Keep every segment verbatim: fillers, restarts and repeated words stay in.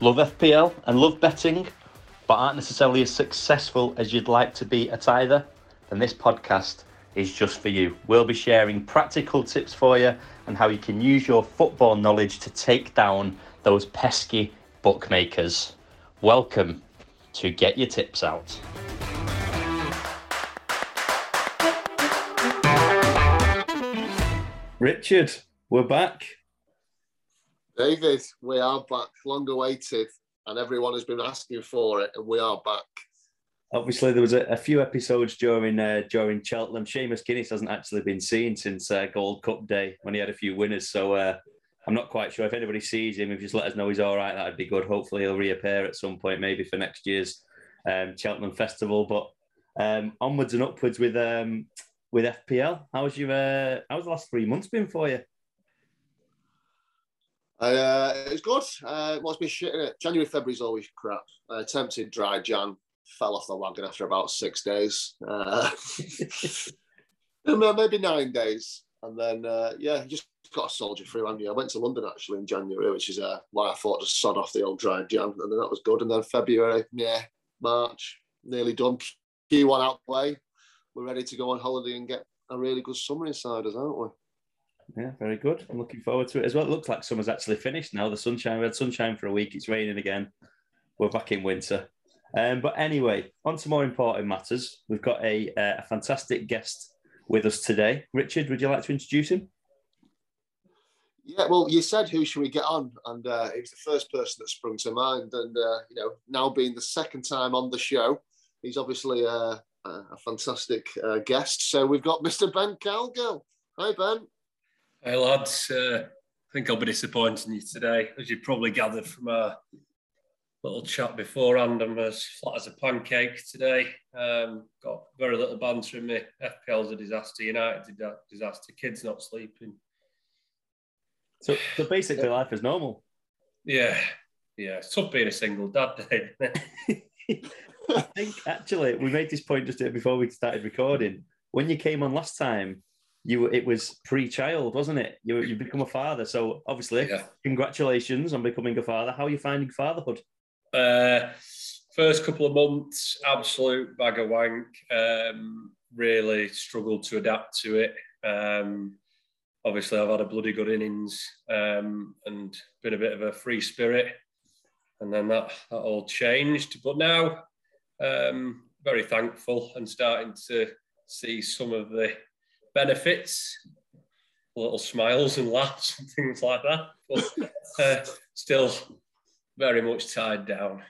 Love F P L and love betting, but aren't necessarily as successful as you'd like to be at either? Then this podcast is just for you. We'll be sharing practical tips for you and how you can use your football knowledge to take down those pesky bookmakers. Welcome to Get Your Tips Out. Richard, we're back. David, we are back, long awaited, and everyone has been asking for it, and we are back. Obviously, there was a, a few episodes during uh, during Cheltenham. Seamus Guinness hasn't actually been seen since uh, Gold Cup Day when he had a few winners, so uh, I'm not quite sure. If anybody sees him, if you just let us know he's all right, that'd be good. Hopefully he'll reappear at some point, maybe for next year's um, Cheltenham Festival. But um, onwards and upwards with um, with F P L. How's your uh, how's the last three months been for you? Uh, it's good. Uh, what's been shit in it? January, February's always crap. I attempted dry Jan, fell off the wagon after about six days. Uh, maybe nine days. And then, uh, yeah, you just got to soldier through, haven't you? I went to London, actually, in January, which is uh, why I thought to sod off the old dry Jan. And then that was good. And then February, yeah, March, nearly done. Q one out the way. We're ready to go on holiday and get a really good summer inside us, aren't we? Yeah, very good. I'm looking forward to it as well. It looks like summer's actually finished now. The sunshine, we had sunshine for a week. It's raining again. We're back in winter. Um, but anyway, on to more important matters. We've got a, uh, a fantastic guest with us today. Richard, would you like to introduce him? Yeah, well, you said who should we get on? And uh, he was the first person that sprung to mind. And, uh, you know, now being the second time on the show, he's obviously uh, a fantastic uh, guest. So we've got Mister Ben Calgill. Hi, Ben. Hey lads, uh, I think I'll be disappointing you today. As you probably gathered from our little chat beforehand, I'm as flat as a pancake today. Um, got very little banter in me. F P L's a disaster, United's a disaster, kids not sleeping. So, so basically life is normal. Yeah, yeah. It's tough being a single dad, Dave. I think actually we made this point just before we started recording. When you came on last time, You, it was pre-child, wasn't it? You, you've become a father, so obviously, yeah. Congratulations on becoming a father. How are you finding fatherhood? Uh, first couple of months, absolute bag of wank. Um, really struggled to adapt to it. Um, obviously, I've had a bloody good innings um, and been a bit of a free spirit, and then that that all changed. But now, um, very thankful and starting to see some of the benefits, little smiles and laughs and things like that, but uh, still very much tied down.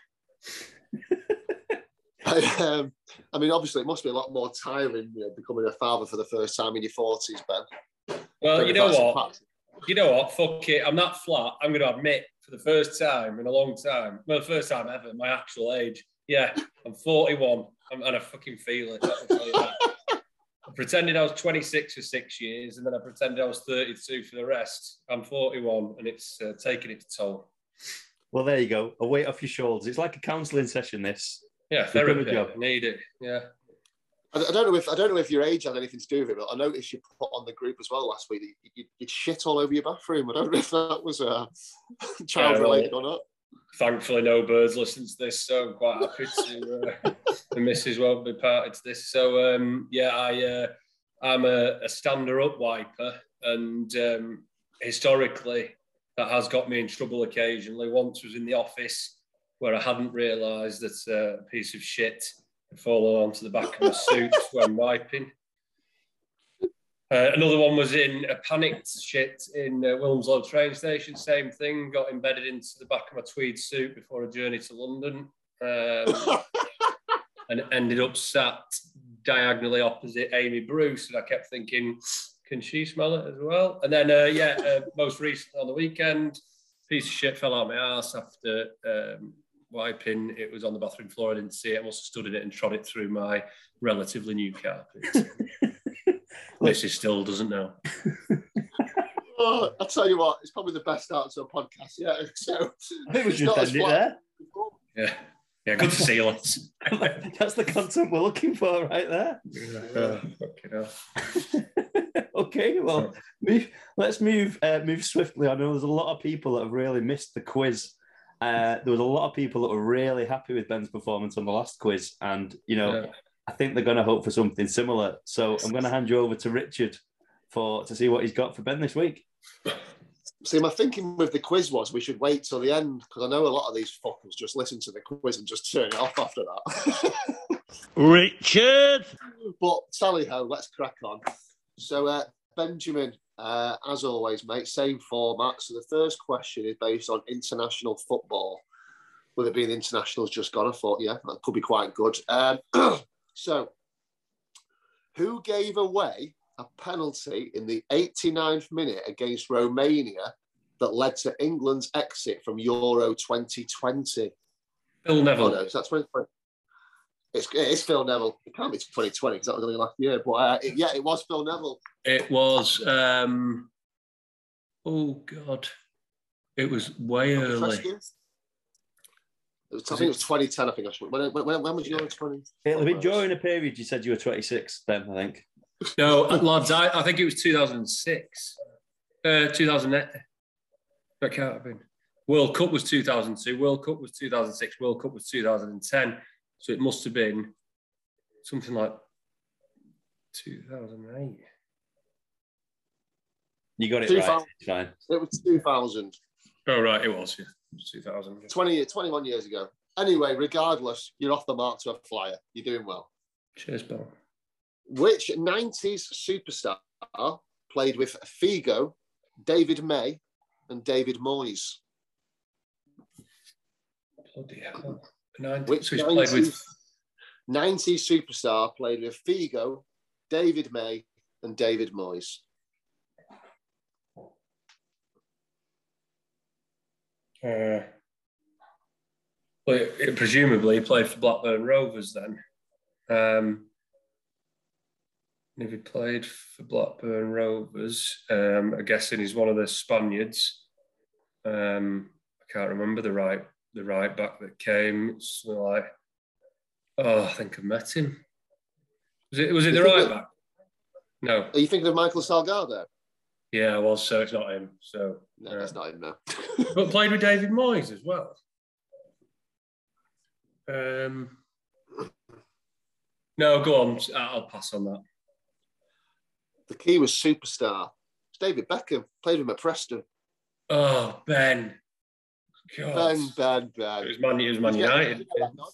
I, um, I mean, obviously, it must be a lot more tiring, you know, becoming a father for the first time in your forties, Ben. Well, you know what? You know what? Fuck it. I'm that flat. I'm going to admit for the first time in a long time, well, the first time ever, my actual age. Yeah, I'm forty-one, I'm, and I fucking feel it. I'll tell you that. I pretended I was twenty-six for six years, and then I pretended I was thirty-two for the rest. I'm forty-one, and it's uh, taking its toll. Well, there you go. A weight off your shoulders. It's like a counselling session, this. Yeah, therapy. I need it. Yeah. I, I don't know if I don't know if your age had anything to do with it, but I noticed you put on the group as well last week. You, you, you'd shit all over your bathroom. I don't know if that was uh, child related yeah, well, or not. Thankfully, no birds listen to this, so I'm quite happy to. Uh, the missus won't be party to this, so um, yeah, I uh, I'm a, a stander-up wiper, and um, historically that has got me in trouble occasionally. Once was in the office where I hadn't realised that uh, a piece of shit had fallen onto the back of my suit when wiping. Uh, another one was in a panicked shit in uh, Wilmslow train station. Same thing, got embedded into the back of my tweed suit before a journey to London, um, and ended up sat diagonally opposite Amy Bruce. And I kept thinking, can she smell it as well? And then, uh, yeah, uh, most recently on the weekend, piece of shit fell out my arse after um, wiping. It was on the bathroom floor. I didn't see it. I must have stood in it and trod it through my relatively new carpet. Missus still doesn't know. Oh, I'll tell you what, it's probably the best start to a podcast. Yeah, so I think we should end it there. Yeah, yeah, good to see you. That's the content we're looking for, right there. Yeah, uh, okay, well, move, let's move uh, move swiftly. I know there's a lot of people that have really missed the quiz uh, there was a lot of people that were really happy with Ben's performance on the last quiz, and you know, yeah. I think they're going to hope for something similar. So I'm going to hand you over to Richard for to see what he's got for Ben this week. See, my thinking with the quiz was we should wait till the end, because I know a lot of these fuckers just listen to the quiz and just turn it off after that. Richard! But tally ho, let's crack on. So, uh, Benjamin, uh, as always, mate, same format. So the first question is based on international football. With it being internationals just gone, I thought, yeah, that could be quite good. Um, so, who gave away a penalty in the eighty-ninth minute against Romania that led to England's exit from Euro twenty twenty? Phil Neville. Oh, no, is that twenty twenty? It's, it's Phil Neville. It can't be twenty twenty because that was only last year. But uh, it, yeah, it was Phil Neville. It was, um, oh, God. It was way early. It was, I think it was twenty ten, I think. Actually. When, when, when was Euro twenty? It'll be during a period you said you were twenty-six, Ben, I think. No, lads, I, I think it was two thousand six. Uh, two thousand eight. That can't have been. World Cup was two thousand two. World Cup was two thousand six. World Cup was two thousand ten. So it must have been something like two thousand eight. You got it right. It's fine. It was two thousand. Oh, right. It was, yeah. It was two thousand. Yeah. twenty, twenty-one years ago. Anyway, regardless, you're off the mark to a flyer. You're doing well. Cheers, Bill. Which nineties superstar played with Figo, David May, and David Moyes? Bloody hell. nineties, Which so he's nineties, played with... nineties superstar played with Figo, David May, and David Moyes? Uh, well, it, it, presumably he played for Blackburn Rovers then. Um, if he played for Blackburn Rovers, um, I'm guessing he's one of the Spaniards. Um, I can't remember the right the right back that came. It's like, oh, I think I met him. Was it was it the right back? No. Are you thinking of Michael Salgado? Yeah, I was. So it's not him. So no, that's uh, not him. No. But played with David Moyes as well. Um. No, go on. I'll pass on that. The key was superstar. It's David Beckham. Played with him at Preston. Oh, Ben. God. Ben, Ben, Ben. It was Man, it was Man United.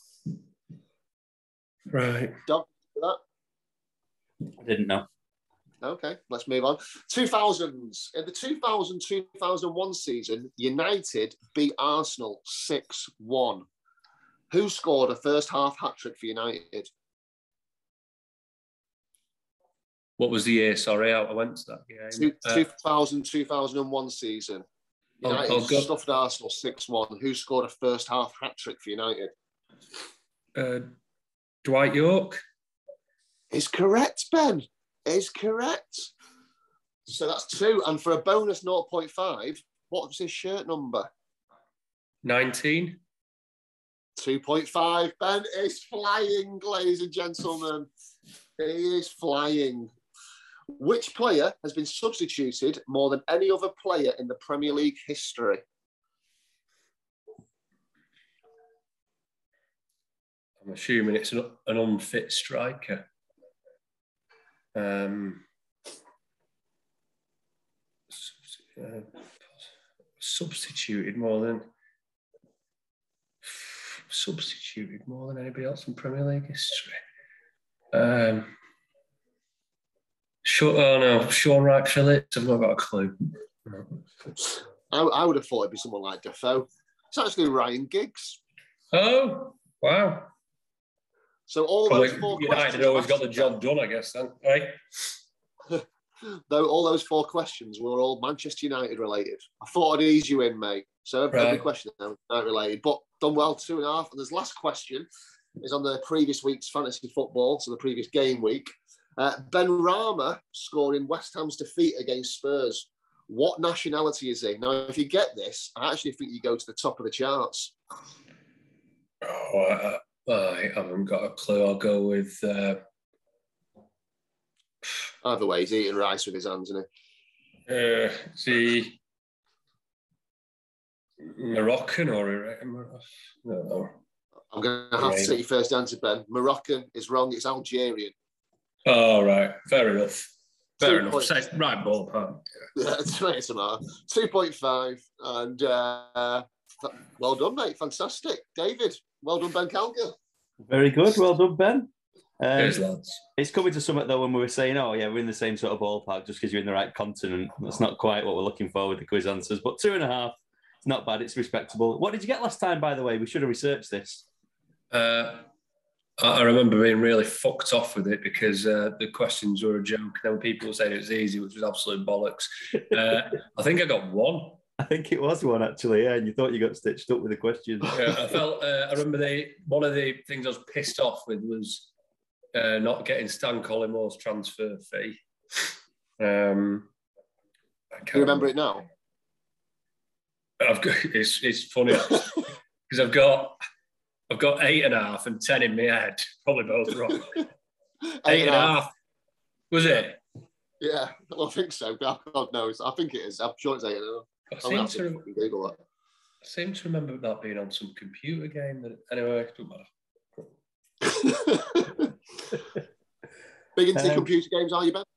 Right. Dog for that? I didn't know. Okay, let's move on. two thousands. In the two thousand two thousand one season, United beat Arsenal six one. Who scored a first half hat-trick for United? What was the year? Sorry, I went to that game. Two, uh, two thousand, two thousand one season. United oh, oh, stuffed Arsenal six one. Who scored a first half hat-trick for United? Uh, Dwight York. Is correct, Ben. Is correct. So that's two. And for a bonus zero point five, what was his shirt number? nineteen. two point five. Ben is flying, ladies and gentlemen. He is flying. Which player has been substituted more than any other player in the Premier League history? I'm assuming it's an, an unfit striker. Um, uh, substituted more than substituted more than anybody else in Premier League history. Um, Sean, oh no, Sean Wright Phillips. I've not got a clue. I, I would have thought it'd be someone like Defoe. It's actually Ryan Giggs. Oh wow! So all Probably, those four United questions always got the job done, I guess. Then, right? Though all those four questions were all Manchester United related. I thought I'd ease you in, mate. So every, right. every question is United related, but done well, two and a half. And this last question is on the previous week's fantasy football, so the previous game week. Uh, Ben Rama scored in West Ham's defeat against Spurs. What nationality is he? Now, if you get this, I actually think you go to the top of the charts. Oh, I, I haven't got a clue. I'll go with... Uh... Either way, he's eating rice with his hands, isn't he? Uh, see... Moroccan or Iraqi? No. I'm going to have to take your first answer, Ben. Moroccan is wrong. It's Algerian. Oh, right. Fair enough. Fair Two enough. points. Say, right ballpark. Yeah, it's two point five. And uh, well done, mate. Fantastic. David, well done, Ben Calgill. Very good. Well done, Ben. Um, Cheers, lads. It's coming to something, though, when we were saying, oh, yeah, we're in the same sort of ballpark just because you're in the right continent. That's not quite what we're looking for with the quiz answers. But two and a half, it's not bad. It's respectable. What did you get last time, by the way? We should have researched this. Uh, I remember being really fucked off with it because uh, the questions were a joke. Then people were saying it was easy, which was absolute bollocks. Uh, I think I got one. I think it was one, actually, yeah, and you thought you got stitched up with the questions. Yeah, I felt, uh, I remember they, one of the things I was pissed off with was uh, not getting Stan Collimore's transfer fee. Um, I Do you remember it now? I've got, it's, it's funny because I've got... I've got eight and a half and ten in my head. Probably both wrong. eight, eight and a half. half. Was it? Yeah, well, I think so. God knows. I think it is. I'm sure it's eight and a half. I I'm seem, to, to Google that. I seem to remember that being on some computer game. That anyway, it doesn't matter. Big into um, computer games, are you, Ben?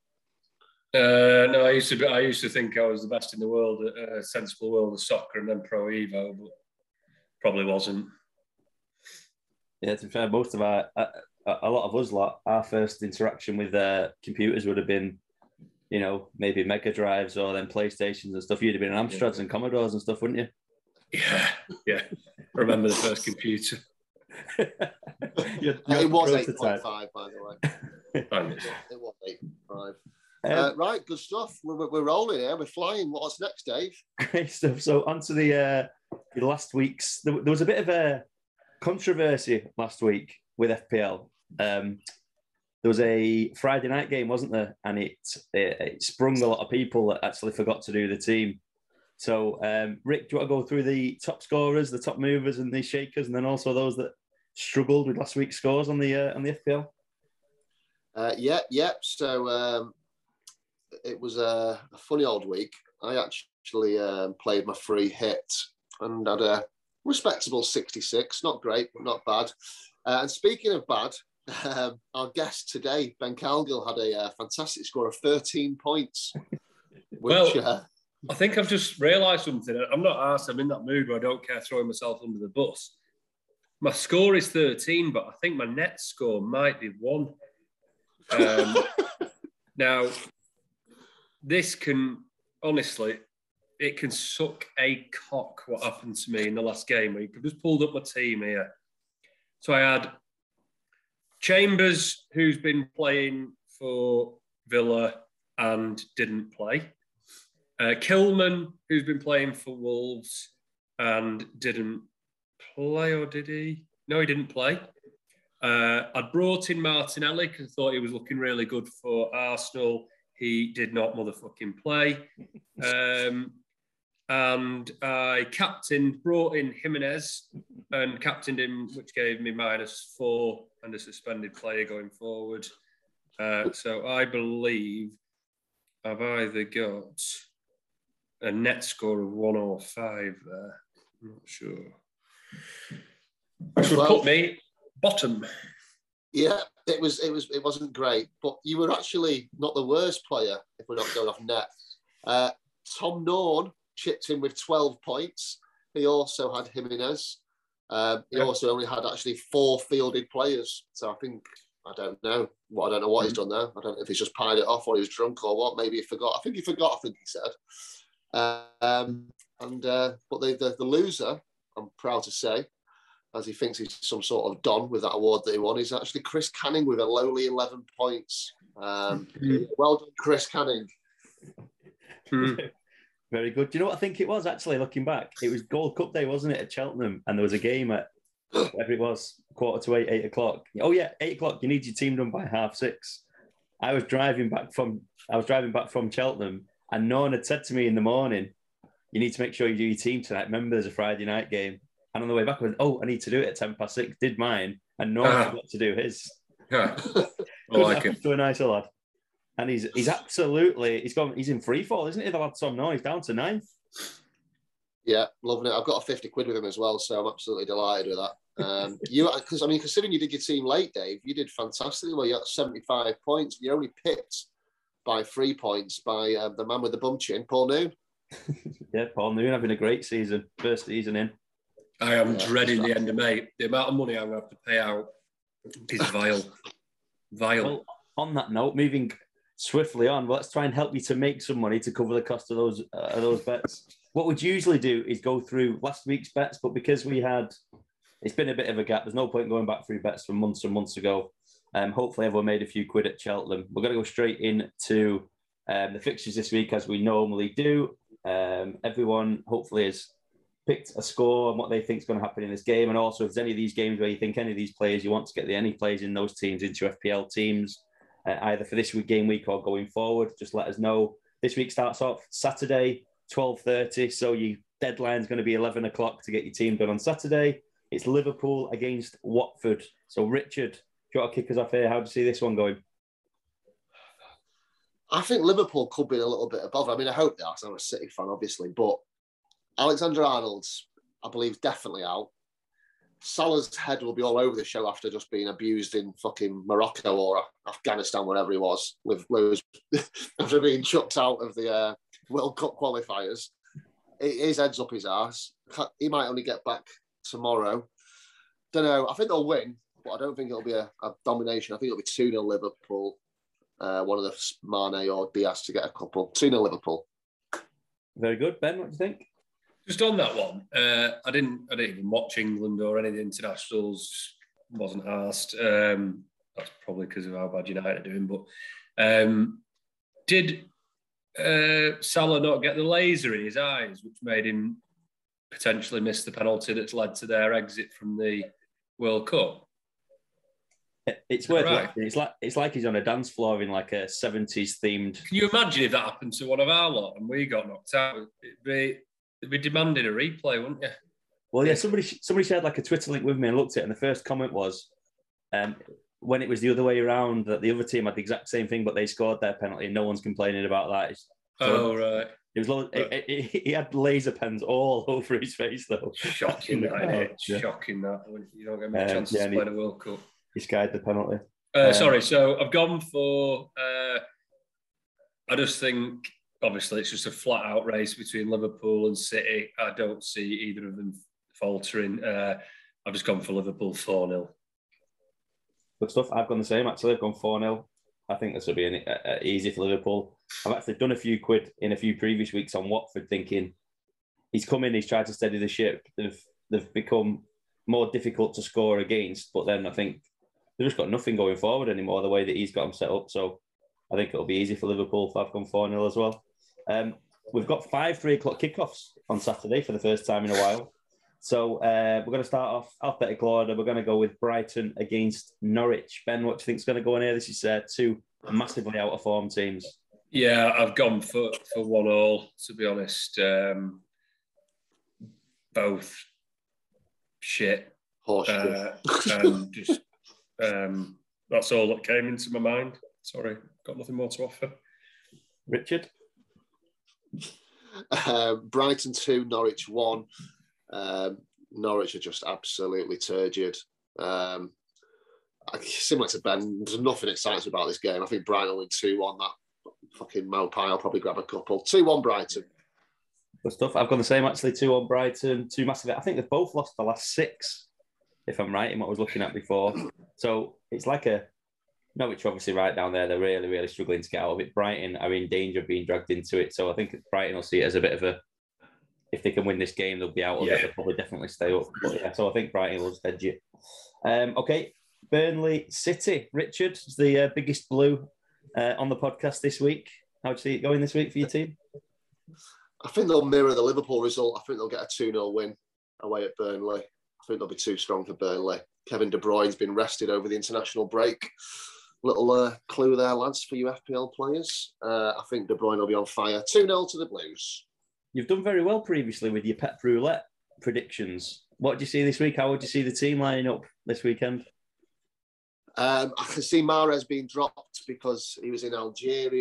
Uh, no, I used to. Be, I used to think I was the best in the world at a sensible world of soccer and then Pro Evo, but probably wasn't. Yeah, to be fair, most of our, a, a lot of us lot, our first interaction with uh, computers would have been, you know, maybe Mega Drives or then PlayStations and stuff. You'd have been on Amstrads yeah. and Commodores and stuff, wouldn't you? Yeah, yeah. I remember the first computer. you're, you're it was eight point five, by the way. It was eight point five. Um, uh, right, good stuff. We're, we're rolling here. We're flying. What's next, Dave? Great stuff. So on to the, uh, the last week's... There, there was a bit of a controversy last week with F P L. Um, there was a Friday night game, wasn't there? And it, it, it sprung a lot of people that actually forgot to do the team. So, um, Rick, do you want to go through the top scorers, the top movers and the shakers, and then also those that struggled with last week's scores on the uh, on the F P L? Uh, yeah, yeah. So um, it was a, a funny old week. I actually um, played my free hit and had a respectable sixty-six, not great, but not bad. Uh, and speaking of bad, um, our guest today, Ben Calgill, had a uh, fantastic score of thirteen points. Which, well, uh, I think I've just realised something. I'm not asked, I'm in that mood where I don't care throwing myself under the bus. My score is thirteen, but I think my net score might be one. Um, now, this can, honestly... It can suck a cock what happened to me in the last game week. I've just pulled up my team here. So I had Chambers, who's been playing for Villa and didn't play. Uh, Kilman, who's been playing for Wolves and didn't play, or did he? No, he didn't play. Uh, I'd brought in Martinelli because I thought he was looking really good for Arsenal. He did not motherfucking play. Um, And I captained, brought in Jimenez and captained him, which gave me minus four and a suspended player going forward. Uh, so I believe I've either got a net score of one or five there. I'm not sure. Which would well, put me bottom. Yeah, it was. It was. It wasn't great, but you were actually not the worst player if we're not going off net. Uh, Tom Norn chipped in with twelve points. He also had Jimenez. Um, he yeah. also only had actually four fielded players. So I think, I don't know. Well, I don't know what mm-hmm. he's done there. I don't know if he's just pied it off or he was drunk or what. Maybe he forgot. I think he forgot, I think he said. Um, and uh, But the, the, the loser, I'm proud to say, as he thinks he's some sort of don with that award that he won, is actually Chris Canning with a lowly eleven points. Um, mm-hmm. Well done, Chris Canning. Mm-hmm. Very good. Do you know what I think it was, actually, looking back? It was Gold Cup Day, wasn't it, at Cheltenham? And there was a game at, whatever it was, quarter to eight, eight o'clock. Oh, yeah, eight o'clock. You need your team done by half six. I was driving back from I was driving back from Cheltenham, and no one had said to me in the morning, you need to make sure you do your team tonight. Remember, there's a Friday night game. And on the way back, I went, oh, I need to do it at ten past six. Did mine, and no one uh, forgot to do his. Yeah, I like it. To a nicer lad. And he's he's absolutely he's gone he's in free fall, isn't he? The lad Tom? No, he's down to ninth. Yeah, loving it. I've got a fifty quid with him as well, so I'm absolutely delighted with that. Um, you, because I mean, considering you did your team late, Dave, you did fantastically well. You got seventy-five points. You're only pipped by three points by uh, the man with the bum chin, Paul Noon. Yeah, Paul Noon having a great season, first season in. I am Yeah, dreading the end of May. The amount of money I'm going to have to pay out is vile. Vile. Well, on that note, moving swiftly on, let's try and help you to make some money to cover the cost of those uh, those bets. What we'd usually do is go through last week's bets, but because we had, it's been a bit of a gap, there's no point going back through bets from months and months ago. Um, hopefully everyone made a few quid at Cheltenham. We're going to go straight into um, the fixtures this week as we normally do. Um, everyone hopefully has picked a score and what they think is going to happen in this game. And also if there's any of these games where you think any of these players, you want to get the any players in those teams into F P L teams, uh, either for this week, game week or going forward, just let us know. This week starts off Saturday, twelve thirty. So your deadline is going to be eleven o'clock to get your team done on Saturday. It's Liverpool against Watford. So Richard, do you want to kick us off here? How do you see this one going? I think Liverpool could be a little bit above. I mean, I hope they are, because I'm a City fan, obviously. But Alexander-Arnold's, I believe, definitely out. Salah's head will be all over the show after just being abused in fucking Morocco or Afghanistan, wherever he was, with Lewis, after being chucked out of the uh, World Cup qualifiers. His head's up his arse. He might only get back tomorrow. Don't know. I think they'll win, but I don't think it'll be a, a domination. I think it'll be two nil Liverpool. Uh, one of the Mane or Diaz to get a couple. two nil Liverpool. Very good. Ben, what do you think? Just on that one, uh, I didn't I didn't even watch England or any of the internationals. Wasn't asked. Um, that's probably because of how bad United are doing. But um, did uh, Salah not get the laser in his eyes, which made him potentially miss the penalty that's led to their exit from the World Cup? It's worth right. watching. It's like it's like he's on a dance floor in like a seventies themed. Can you imagine if that happened to one of our lot and we got knocked out? It'd be, it'd be demanding a replay, wouldn't you? Well, yeah. Somebody somebody shared like a Twitter link with me and looked at it, and the first comment was, um, when it was the other way around, that the other team had the exact same thing, but they scored their penalty, and no one's complaining about that. So oh right. It was right. it, it, it, he had laser pens all over his face though. Shocking that, isn't it? Yeah. Shocking that. You don't get many um, chances yeah, to play the World Cup. He skied the penalty. Uh, um, sorry, so I've gone for. Uh, I just think, obviously, it's just a flat-out race between Liverpool and City. I don't see either of them faltering. Uh, I've just gone for Liverpool four nil. Good stuff. I've gone the same. Actually, I've gone four nil. I think this will be an, uh, easy for Liverpool. I've actually done a few quid in a few previous weeks on Watford, thinking he's come in, he's tried to steady the ship. They've they've become more difficult to score against, but then I think they've just got nothing going forward anymore, the way that he's got them set up. So I think it'll be easy for Liverpool. I've gone four nil as well. Um, we've got five three o'clock kickoffs on Saturday for the first time in a while. So uh, we're going to start off alphabetical order. We're going to go with Brighton against Norwich. Ben, what do you think is going to go on here? This is uh, two massively out of form teams. Yeah, I've gone for, for one all, to be honest. Um, both shit. Uh, and just um, that's all that came into my mind. Sorry, got nothing more to offer. Richard? Uh, Brighton two, Norwich one. Um, Norwich are just absolutely turgid. Um, similar to Ben, there's nothing exciting about this game. I think Brighton will win two one. That fucking Mopai, I'll probably grab a couple. two one Brighton. Good stuff. I've gone the same, actually. two one Brighton, two massive. I think they've both lost the last six, if I'm right, in what I was looking at before. So it's like a... Norwich obviously right down there. They're really, really struggling to get out of it. Brighton are in danger of being dragged into it. So I think Brighton will see it as a bit of a... If they can win this game, they'll be out of yeah. it. They'll probably definitely stay up. But yeah, so I think Brighton will just edge it. Um, okay, Burnley City. Richard is the uh, biggest blue uh, on the podcast this week. How do you see it going this week for your team? I think they'll mirror the Liverpool result. I think they'll get a two nil win away at Burnley. I think they'll be too strong for Burnley. Kevin De Bruyne's been rested over the international break. Little uh, clue there, lads, for you F P L players. Uh, I think De Bruyne will be on fire. two nil to the Blues. You've done very well previously with your Pep Roulette predictions. What do you see this week? How would you see the team lining up this weekend? Um, I can see Mahrez being dropped because he was in Algeria.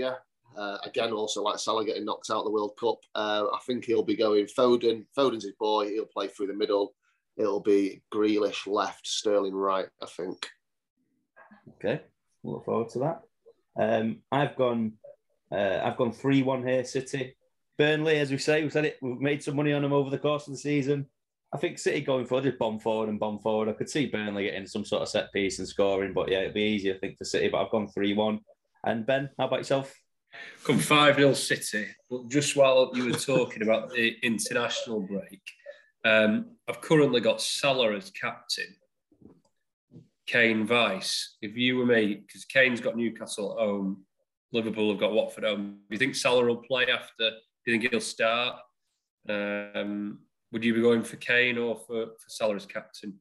Uh, again, also like Salah getting knocked out of the World Cup. Uh, I think he'll be going Foden. Foden's his boy. He'll play through the middle. It'll be Grealish left, Sterling right, I think. Okay, we'll look forward to that. Um, I've gone, uh, I've gone three one here, City. Burnley, as we say, we said it. We've made some money on them over the course of the season. I think City going forward, just bomb forward and bomb forward. I could see Burnley getting some sort of set piece and scoring, but yeah, it'd be easy, I think, for City. But I've gone three one. And Ben, how about yourself? Come five nil City. But just while you were talking about the international break, um, I've currently got Salah as captain, Kane vice. If you were me, because Kane's got Newcastle at home, Liverpool have got Watford at home. Do you think Salah will play after? Do you think he'll start? Um, would you be going for Kane or for, for Salah as captain?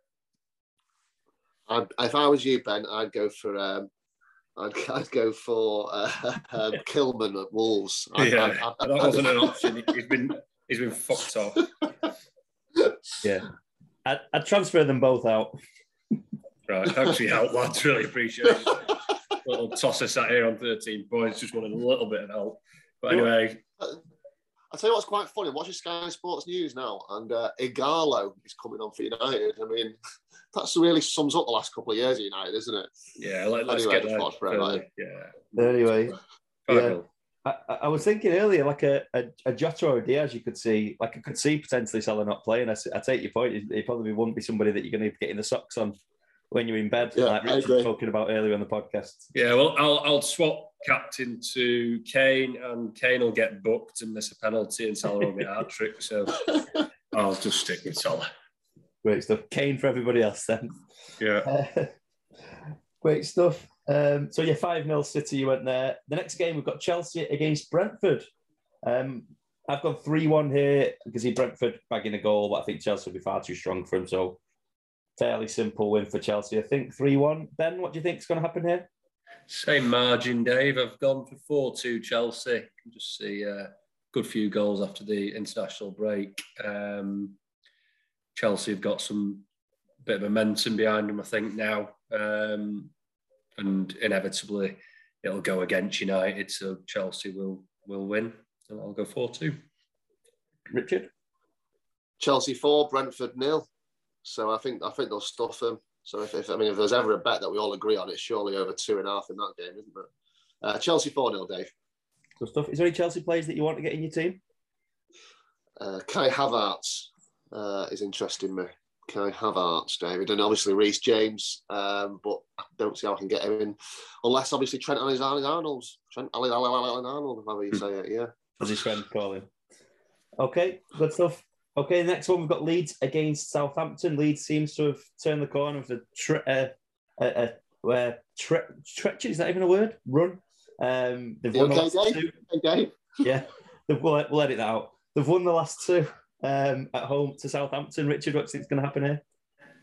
I'd, if I was you, Ben, I'd go for um, I'd, I'd go for uh, um, Kilman at Wolves. I'd, yeah, I'd, I'd, that wasn't an option. He's been he's been fucked off. Yeah, I'd, I'd transfer them both out. Right, thanks for your help, lads. Really appreciate it. Little tosser sat here on thirteen points, just wanted a little bit of help. But anyway. I'll tell you what's quite funny. I'm watching Sky Sports News now, and uh, Igalo is coming on for United. I mean, that's really sums up the last couple of years of United, isn't it? Yeah, let, let's anyway, get that. Further, yeah. Anyway, yeah. I, I was thinking earlier, like a, a, a Jota or a Diaz, you could see, like I could see potentially Salah not playing. I, I take your point. He probably wouldn't be somebody that you're going to be getting the socks on when you're in bed, yeah, like Richard was talking about earlier on the podcast. Yeah, well, I'll I'll swap captain to Kane, and Kane will get booked and miss a penalty, and Salah will get a hat trick. So I'll just stick with Salah. Great stuff. Kane for everybody else then. Yeah. Uh, great stuff. Um, so yeah, five nil City, you went there. The next game, we've got Chelsea against Brentford. Um, I've gone three one here because he Brentford bagging a goal, but I think Chelsea will be far too strong for him. So fairly simple win for Chelsea. I think three one. Ben, what do you think is going to happen here? Same margin, Dave. I've gone for four two Chelsea. You can just see a good few goals after the international break. Um, Chelsea have got some bit of momentum behind them, I think, now. Um, and inevitably, it'll go against United, so Chelsea will will win. And I'll go four two. Richard? Chelsea four, Brentford nil. So I think I think they'll stuff them. So if, if I mean if there's ever a bet that we all agree on, it's surely over two and a half in that game, isn't it? Uh, Chelsea four nil, Dave. Good stuff. Is there any Chelsea players that you want to get in your team? Uh, Kai Havertz uh, is interesting me. Kai Havertz, David, and obviously Reece James, um, but I don't see how I can get him in unless obviously Trent Alexander-Arnold. Trent Alexander-Arnold, however you say it, yeah. As his friend call him. Okay, good stuff. Okay, the next one, we've got Leeds against Southampton. Leeds seems to have turned the corner with a tre- uh, a, a, a tre- treachery, is that even a word? Run. Um, they've won okay, the last two. Okay. Yeah, they've, we'll, we'll edit that out. They've won the last two um, at home to Southampton. Richard, what do you think is going to happen here?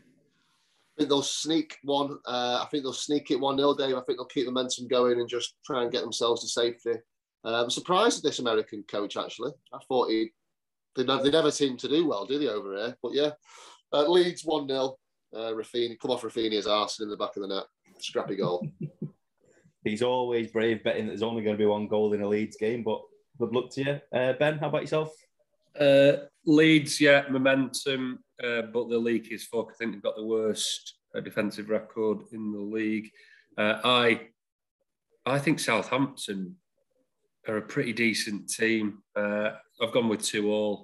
I think they'll sneak one. Uh, I think they'll sneak it one nil, Dave. I think they'll keep the momentum going and just try and get themselves to safety. Uh, I'm surprised at this American coach, actually. I thought he They never, they never seem to do well, do they, over here? But yeah, uh, Leeds one nil. Uh, Rafinha, come off Rafinha's arse in the back of the net. Scrappy goal. He's always brave betting that there's only going to be one goal in a Leeds game, but good luck to you. Uh, Ben, how about yourself? Uh, Leeds, yeah, momentum, uh, but the league is fuck. I think they've got the worst uh, defensive record in the league. Uh, I, I think Southampton are a pretty decent team. Uh, I've gone with two all.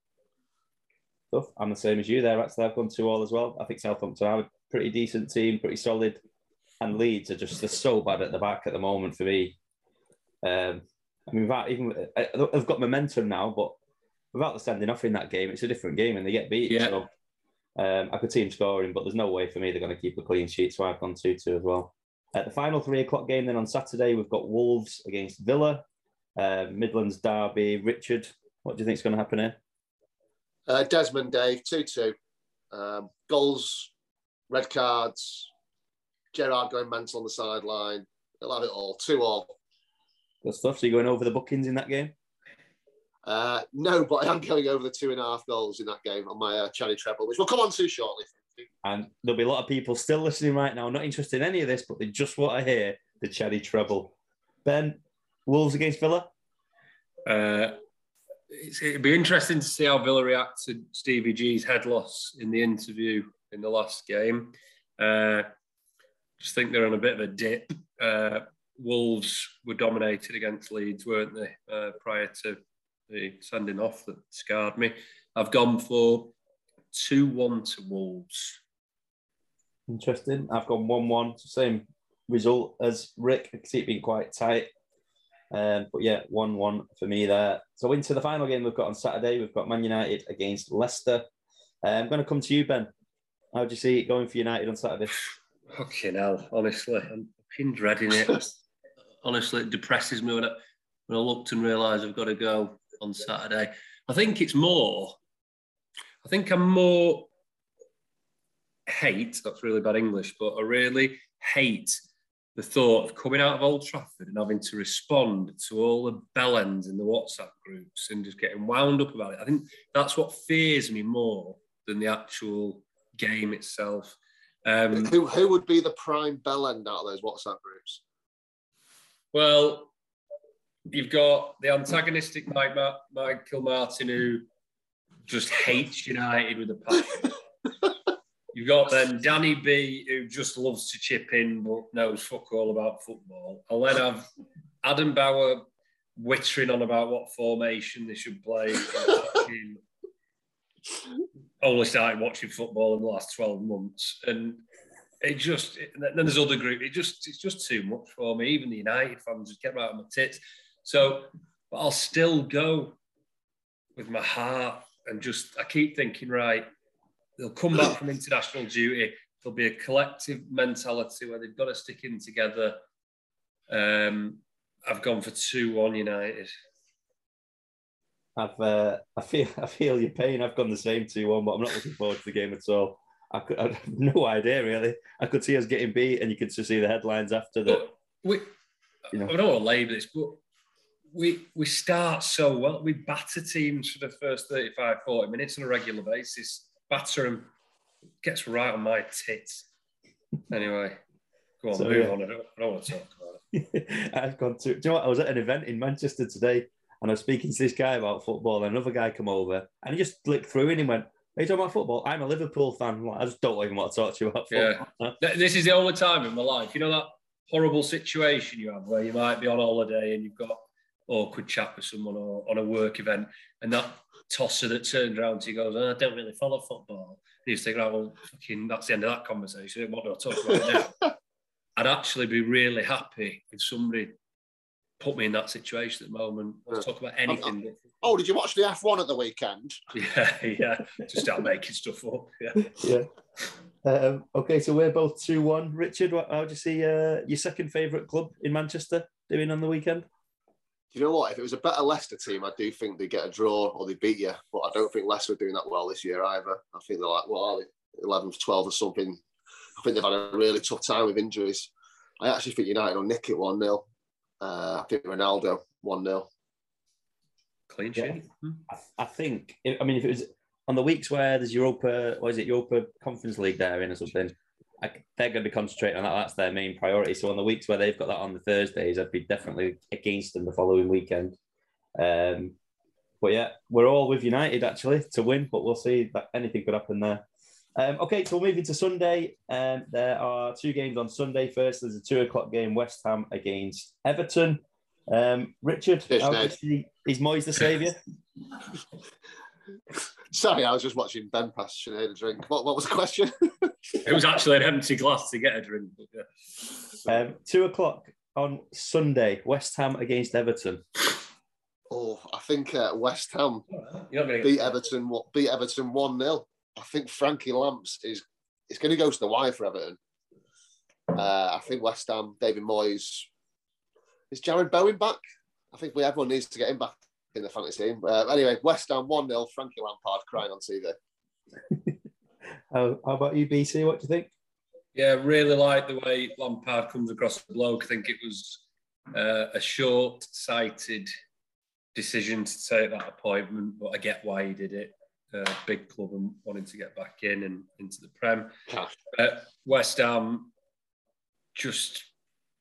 Stuff. I'm the same as you there. Actually, I've gone two all as well. I think Southampton are a pretty decent team, pretty solid, and Leeds are just they're so bad at the back at the moment for me. Um, I mean, without even they've got momentum now, but without the standing off in that game, it's a different game, and they get beat. Yeah. So um, I could see them scoring, but there's no way for me they're going to keep a clean sheet. So I've gone two two as well. At the final three o'clock game, then on Saturday, we've got Wolves against Villa. Uh, Midlands derby. Richard, what do you think is going to happen here? Uh, Desmond, Dave, two two. Um, goals, red cards, Gerrard going mental on the sideline. They'll have it all. two all. Good stuff. So you're going over the bookings in that game? Uh, no, but I am going over the two and a half goals in that game on my uh, Cherry treble, which we'll come on to shortly. And there'll be a lot of people still listening right now, not interested in any of this, but they just want to hear the Cherry treble. Ben, Wolves against Villa? Uh, it's, it'd be interesting to see how Villa react to Stevie G's head loss in the interview in the last game. Uh, just think they're on a bit of a dip. Uh, Wolves were dominated against Leeds, weren't they, uh, prior to the sending off that scarred me. I've gone for two one to Wolves. Interesting. I've gone one one. Same result as Rick. I can see it being quite tight. Um, but yeah, one one for me there. So into the final game we've got on Saturday. We've got Man United against Leicester. Uh, I'm going to come to you, Ben. How do you see it going for United on Saturday? Fucking hell, honestly. I'm fucking dreading it. Honestly, it depresses me when I, when I looked and realised I've got to go on Saturday. I think it's more, I think I'm more hate, that's really bad English, but I really hate the thought of coming out of Old Trafford and having to respond to all the bellends in the WhatsApp groups and just getting wound up about it. I think that's what fears me more than the actual game itself. Um, who, who would be the prime bellend out of those WhatsApp groups? Well, you've got the antagonistic Mike Ma- Michael Martin, who just hates United with a passion. You've got then Danny B, who just loves to chip in but knows fuck all about football. I'll then have Adam Bauer wittering on about what formation they should play. Only started watching football in the last twelve months. And it just, it, then there's other group. It just, it's just too much for me. Even the United fans just get right on my tits. So, but I'll still go with my heart and just, I keep thinking, right, they'll come back from international duty. There'll be a collective mentality where they've got to stick in together. Um, I've gone for two one United. I've uh, I feel I feel your pain. I've gone the same two one, but I'm not looking forward to the game at all. I, could, I have no idea really. I could see us getting beat, and you could just see the headlines after that. But we, you know, I don't want to labour this, but we we start so well. We batter teams for the first thirty-five, forty minutes on a regular basis. Batter them, gets right on my tits. Anyway, go on, so, move yeah. on. I don't, I don't want to talk about it. I've gone to. Do you know what? I was at an event in Manchester today, and I was speaking to this guy about football. And another guy come over, and he just flicked through and he went, "Are you talking about football? I'm a Liverpool fan. Like, I just don't even want to talk to you about football." Yeah, this is the only time in my life. You know that horrible situation you have where you might be on holiday and you've got awkward chat with someone or on a work event, and that tosser that turns around to you goes, oh, I don't really follow football. And you just think, right, well, fucking, that's the end of that conversation. What do I talk about now? I'd actually be really happy if somebody put me in that situation at the moment. Let's talk about anything. But... Oh, did you watch the F one at the weekend? Yeah, yeah. Just start making stuff up. Yeah. Yeah. Um, okay, so we're both two one. Richard, what, how do you see uh, your second favourite club in Manchester doing on the weekend? Do you know what? If it was a better Leicester team, I do think they get a draw or they beat you. But I don't think Leicester are doing that well this year either. I think they're like, what are they? eleven for twelve or something. I think they've had a really tough time with injuries. I actually think United will nick it one nil. Uh, I think Ronaldo one nil. Clean sheet. Yeah. I, I think, I mean, if it was on the weeks where there's Europa, what is it, Europa Conference League there in or something, I, they're going to be concentrating on that. That's their main priority. So on the weeks where they've got that on the Thursdays, I'd be definitely against them the following weekend. Um, but yeah, we're all with United actually to win, but we'll see that anything could happen there. Um, okay, so moving to Sunday. Um, there are two games on Sunday. First, there's a two o'clock game, West Ham against Everton. Um, Richard, Cheers, how Ned. do you see, is Moyes the saviour? Sorry, I was just watching Ben pass Sinead a drink. What, what was the question? It was actually an empty glass to get a drink. But yeah. Um, two o'clock on Sunday, West Ham against Everton. Oh, I think uh, West Ham You're not gonna beat get... Everton. Beat Everton one nil. I think Frankie Lamps is is going to go to the wire for Everton. Uh, I think West Ham, David Moyes. Is Jared Bowen back? I think we everyone needs to get him back in the fantasy team. Uh, anyway, West Ham one nil. Frankie Lampard crying on T V. how, how about you, B C? What do you think? Yeah, really like the way Lampard comes across the bloke. I think it was uh, a short-sighted decision to take that appointment, but I get why he did it. Uh, big club and wanting to get back in and into the Prem. Uh, West Ham, just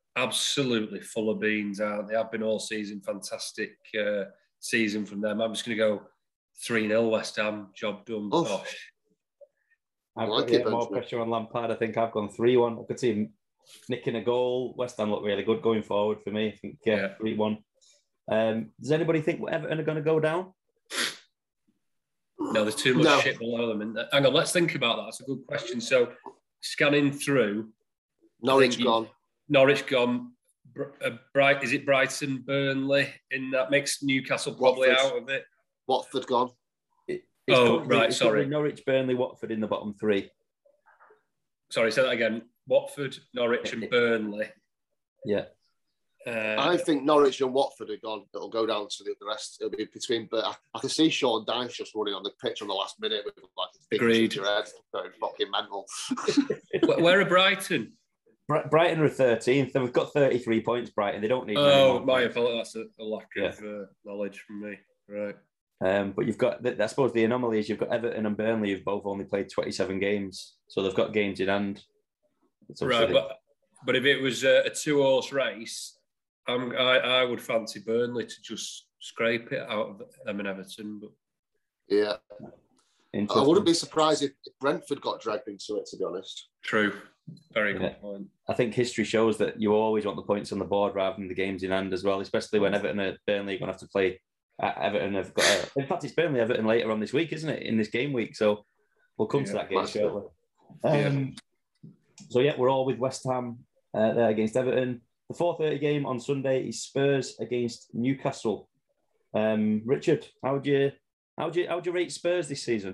absolutely full of beans, aren't they? Have been all season. Fantastic uh, season from them. I'm just going to go three nil West Ham. Job done. Oh. Gosh. I've I like got it, yeah, more Benjamin. pressure on Lampard. I think I've gone three one. I could see him nicking a goal. West Ham look really good going forward for me. I think yeah, three one. Um, does anybody think Everton are going to go down? No, there's too much No. shit below them. In there. Hang on, let's think about that. That's a good question. So, scanning through, Norwich you, gone. Norwich gone. Uh, Bright, is it Brighton, Burnley in that mix? Newcastle probably Watford. out of it. Watford gone. It, Oh, currently- right, it's sorry. currently Norwich, Burnley, Watford in the bottom three. Sorry, say that again. Watford, Norwich, and Burnley. Yeah. Uh, I think Norwich and Watford are gone. It'll go down to the, the rest. It'll be between. But I, I can see Sean Dyche just running on the pitch on the last minute with like a big Agreed. ginger head, going fucking mental. wh- where are Brighton? Bri- Brighton are thirteenth. They've got thirty-three points, Brighton. They don't need many Oh, more my points. apologies. That's a, a lack Yeah. of uh, knowledge from me. Right. Um, but you've got, I suppose the anomaly is you've got Everton and Burnley who've both only played twenty-seven games. So they've got games in hand. It's Right, obviously- but but if it was a, a two-horse race, I'm, I I would fancy Burnley to just scrape it out of them and Everton. But Yeah, I Interesting. wouldn't be surprised if Brentford got dragged into it. To be honest. true, very good Yeah. point. I think history shows that you always want the points on the board rather than the games in hand as well, especially when Everton and Burnley are going to have to play. Uh, Everton have got, a, in fact, it's Burnley Everton later on this week, isn't it? In this game week, so we'll come to Yeah, that game massive. shortly. Um, So yeah, we're all with West Ham uh, there against Everton. The four thirty game on Sunday is Spurs against Newcastle. Um, Richard, how would you how would you how would you rate Spurs this season?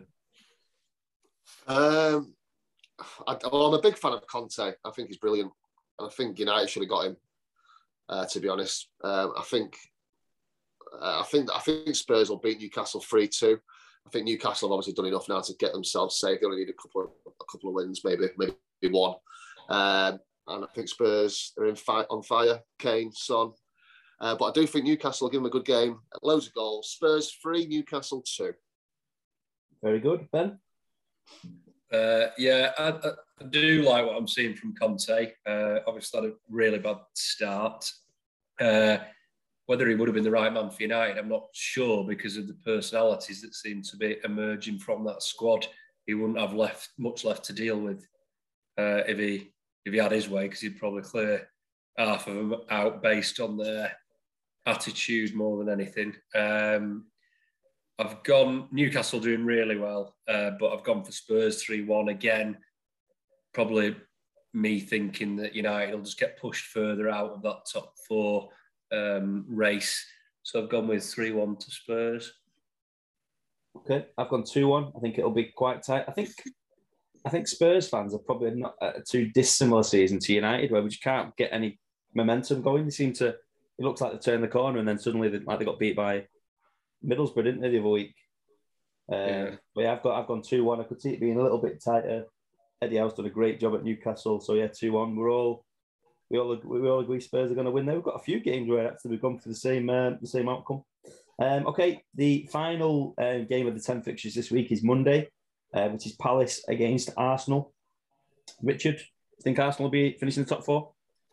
Um, I, well, I'm a big fan of Conte. I think he's brilliant. I think United should have got him. Uh, to be honest, um, I think uh, I think I think Spurs will beat Newcastle three two. I think Newcastle have obviously done enough now to get themselves safe. They only need a couple of a couple of wins, maybe maybe one. Um, and I think Spurs are in fi- on fire. Kane, Son. Uh, but I do think Newcastle will give them a good game. Loads of goals. Spurs three, Newcastle two. Very good, Ben. Uh, yeah, I, I I do like what I'm seeing from Conte. Uh, obviously, had a really bad start. Uh, whether he would have been the right man for United, I'm not sure because of the personalities that seem to be emerging from that squad. He wouldn't have left much left to deal with uh, if he if he had his way, because he'd probably clear half of them out based on their attitude more than anything. Um, I've gone Newcastle doing really well, uh, but I've gone for Spurs three one again. Probably me thinking that United will just get pushed further out of that top four um, race. So I've gone with three one to Spurs. Okay, I've gone two one. I think it'll be quite tight. I think I think Spurs fans are probably not a too dissimilar season to United, where we just can't get any momentum going. They seem to. It looks like they turned the corner, and then suddenly they, like they got beat by Middlesbrough, didn't they, the other week? Um, Yeah. But yeah, I've got I've gone two one. I could see it being a little bit tighter. Eddie Howe's done a great job at Newcastle, so yeah, two one. We're all we all we all agree Spurs are going to win. There, we've got a few games where actually we've gone for the same uh, the same outcome. Um, okay, the final uh, game of the ten fixtures this week is Monday, uh, which is Palace against Arsenal. Richard, do you think Arsenal will be finishing the top four?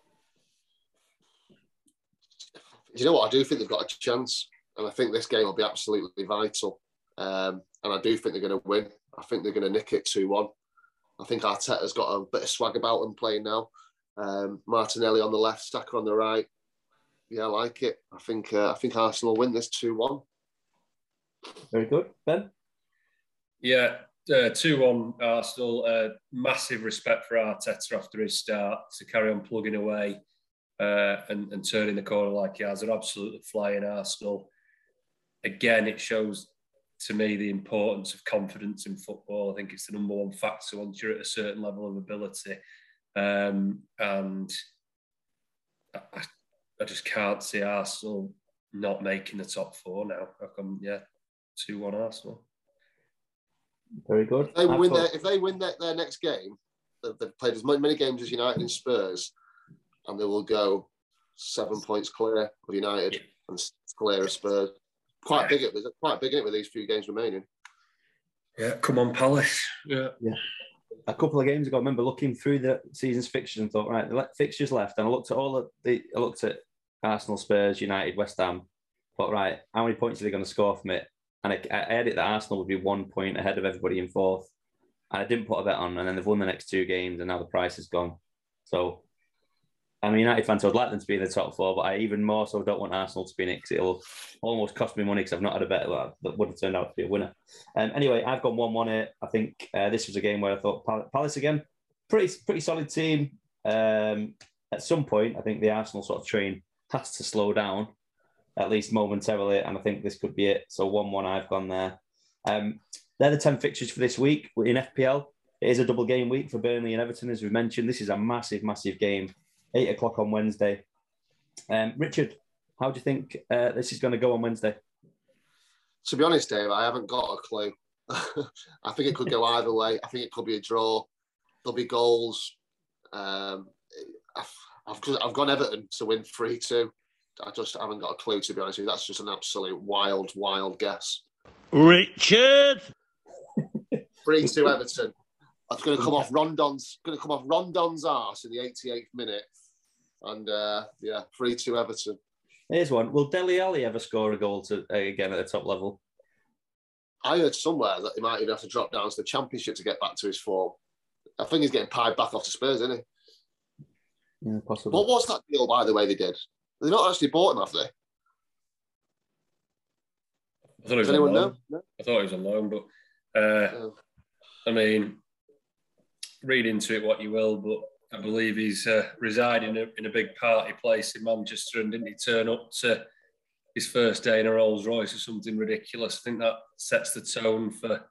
Do you know what? I do think they've got a chance, and I think this game will be absolutely vital. Um, and I do think they're going to win. I think they're going to nick it two one. I think Arteta's got a bit of swag about him playing now. Um, Martinelli on the left, Saka on the right. Yeah, I like it. I think uh, I think Arsenal win this two one. Very good, Ben. Yeah, uh, two one Arsenal. Uh, massive respect for Arteta after his start to carry on plugging away uh, and, and turning the corner like he has. They're absolutely flying Arsenal. Again, it shows to me the importance of confidence in football. I think it's the number one factor once you're at a certain level of ability. Um, and I, I just can't see Arsenal not making the top four now. How come, yeah, two one Arsenal. Very good. If they I've win got- their if they win their, their next game, they've they've played as many games as United and Spurs, and they will go seven points clear of United Yeah. and clear of Spurs. Quite big it was quite big in it with these few games remaining. Yeah, come on, Palace. Yeah. a couple of games ago, I remember looking through the season's fixtures and thought, right, the fixtures left, and I looked at all of the, I looked at Arsenal, Spurs, United, West Ham. Thought, right, how many points are they going to score from it? And I, I had it that Arsenal would be one point ahead of everybody in fourth, and I didn't put a bet on, and then they've won the next two games, and now the price is gone. So, I'm a United fan, so I'd like them to be in the top four, but I even more so don't want Arsenal to be in it because it'll almost cost me money because I've not had a bet that would have turned out to be a winner. Um, anyway, I've gone one one here. I think uh, this was a game where I thought Pal- Palace again, pretty pretty solid team. Um, at some point, I think the Arsenal sort of train has to slow down, at least momentarily, and I think this could be it. So one one, I've gone there. Um, they're the ten fixtures for this week in F P L. It is a double game week for Burnley and Everton, as we mentioned. This is a massive, massive game. Eight o'clock on Wednesday. Um, Richard, how do you think uh, this is going to go on Wednesday? To be honest, Dave, I haven't got a clue. I think it could go either way. I think it could be a draw. There'll be goals. Um, I've, I've, I've gone Everton to win three two. I just haven't got a clue, to be honest with you. That's just an absolute wild, wild guess. Richard! three two Everton. It's going to come off Rondon's going to come off Rondon's arse in the eighty-eighth minute. And uh, yeah, three two Everton. Here's one. Will Dele Alli ever score a goal to uh, again at the top level? I heard somewhere that he might even have to drop down to the Championship to get back to his form. I think he's getting pied back off to Spurs, isn't he? Yeah, possibly. What was that deal, by the way, they did? They not actually bought him, have they? I thought he was Does on anyone loan. know? No? I thought he was on loan, but uh, No. I mean, read into it what you will, but I believe he's uh, residing in a, in a big party place in Manchester, and didn't he turn up to his first day in a Rolls Royce or something ridiculous? I think that sets the tone for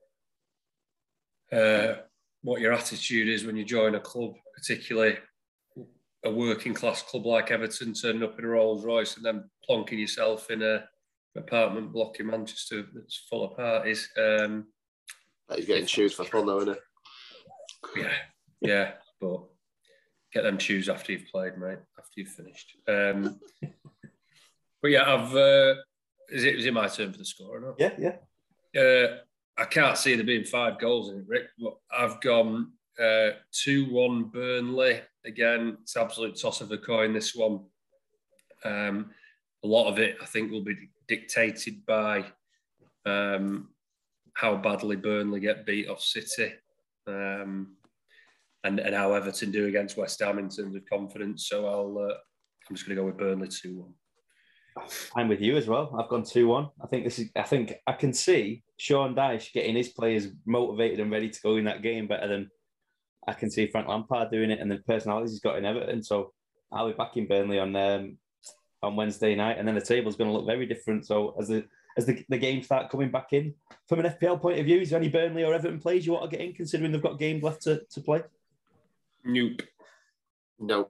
uh, what your attitude is when you join a club, particularly a working class club like Everton, turning up in a Rolls Royce and then plonking yourself in a apartment block in Manchester that's full of parties. Um, He's getting shoes for fun, though, isn't he? yeah, yeah, but get them shoes after you've played, mate. After you've finished. Um, but yeah, I've. Uh, is it is it my turn for the score or not? Yeah, yeah. Uh, I can't see there being five goals in it, Rick. But I've gone uh, two one Burnley. Again, it's absolute toss of a coin, this one. Um, a lot of it, I think, will be dictated by um, how badly Burnley get beat off City, um, and, and how Everton do against West Ham in terms of confidence. So I'll, uh, I'm just going to go with Burnley two one. I'm with you as well. I've gone two one. I think this is. I think I can see Sean Dyche getting his players motivated and ready to go in that game better than I can see Frank Lampard doing it, and the personalities he's got in Everton. So I'll be back in Burnley on um, on Wednesday night, and then the table's going to look very different. So as the as the, the games start coming back in, from an F P L point of view, is there any Burnley or Everton plays you want to get in, considering they've got games left to, to play? Nope. No.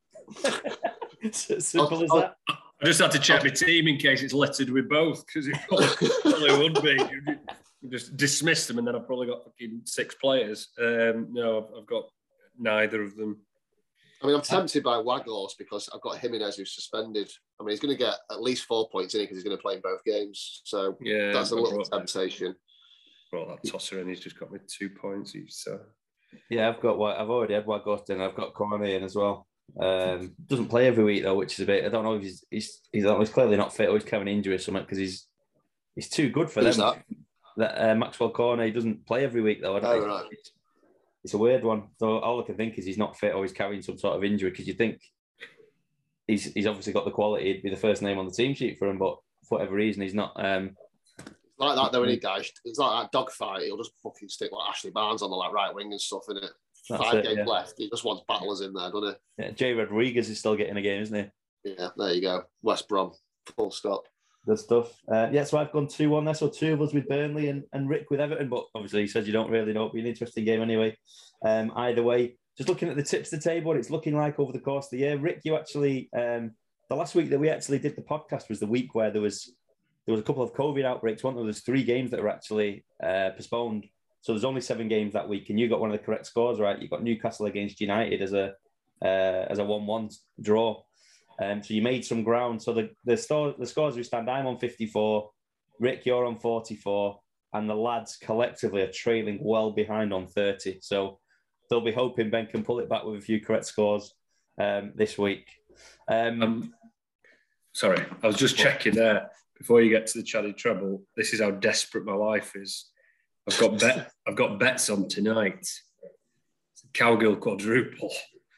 Simple as that. I just had to check my team in case it's lettered with both, because it probably, probably would be. You just dismiss them, and then I've probably got fucking six players. Um, no, I've, I've got neither of them. I mean, I'm tempted by Wagos because I've got Jimenez who's suspended. I mean, he's going to get at least four points in it because he's going to play in both games. So yeah, that's a I little brought, temptation. Brought that tosser in. He's just got me two points each. So yeah, I've got what I've already had Wagos in. I've got Cornet in as well. Um, doesn't play every week though, which is a bit. I don't know if he's he's he's, he's clearly not fit or he's carrying an injury or something because he's he's too good for Who's them. that? That uh, Maxwell Cornet doesn't play every week though. I don't Oh, know. right. It's, it's a weird one. So all I can think is he's not fit or he's carrying some sort of injury because you think he's he's obviously got the quality. He'd be the first name on the team sheet for him, but for whatever reason he's not. Um, Like that though, when he dies, it's like that dogfight. He'll just fucking stick like Ashley Barnes on the like right wing and stuff in it. That's Five it, games yeah. left. He just wants battlers in there, doesn't yeah, Jay Rodriguez is still getting a game, isn't he? he? Yeah, there you go. West Brom, full stop. Good stuff. Uh, yeah, so I've gone two one there. So two of us with Burnley and, and Rick with Everton. But obviously, he says you don't really know. It'll be an interesting game anyway. Um, either way, just looking at the tips to table, what it's looking like over the course of the year. Rick, you actually, um, the last week that we actually did the podcast was the week where there was there was a couple of COVID outbreaks. One, there was three games that were actually uh, postponed. So there's only seven games that week, and you got one of the correct scores, right? You got Newcastle against United as a uh, as a one one draw. Um, so you made some ground. So the the, store, the scores we stand, I'm on fifty-four, Rick, you're on forty-four, and the lads collectively are trailing well behind on thirty. So they'll be hoping Ben can pull it back with a few correct scores um, this week. Um, um, sorry, I was just checking there before you get to the Chaddy Treble. This is how desperate my life is. I've got bet. I've got bets on tonight. It's a Cowgill quadruple.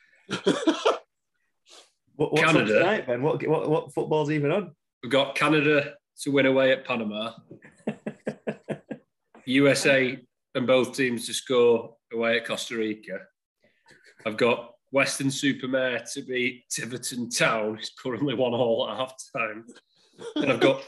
what, what's Canada on tonight, Ben? What, what what football's even on? We've got Canada to win away at Panama. U S A and both teams to score away at Costa Rica. I've got Weston-super-Mare to beat Tiverton Town, who's currently one all at half time. And I've got